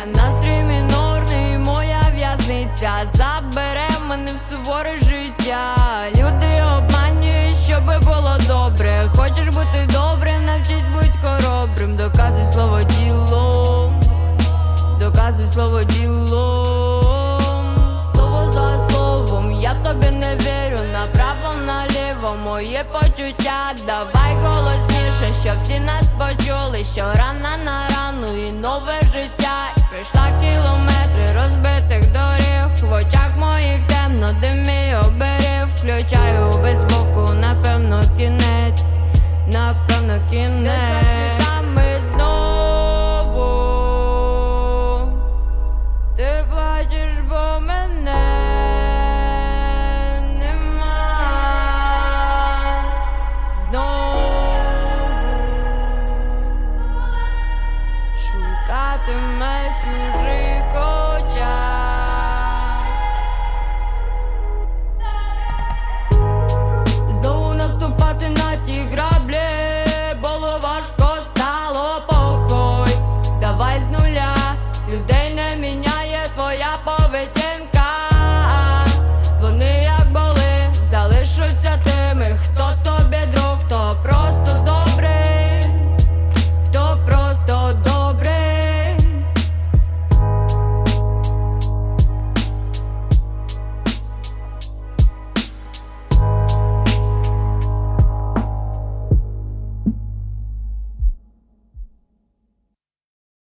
настрій мінорний, моя в'язниця забере мене в суворе життя. Люди обманюють, щоби було добре. Хочеш бути добрим, навчись будь хоробрим. Доказуй слово ділом, доказуй слово ділом. Слово за словом, я тобі не вірю, направо наліво моє почуття. Давай голосніше, щоб всі нас почули, що рана на рану і нове життя. І прийшла кілометри розбитих доріг, в очах моїх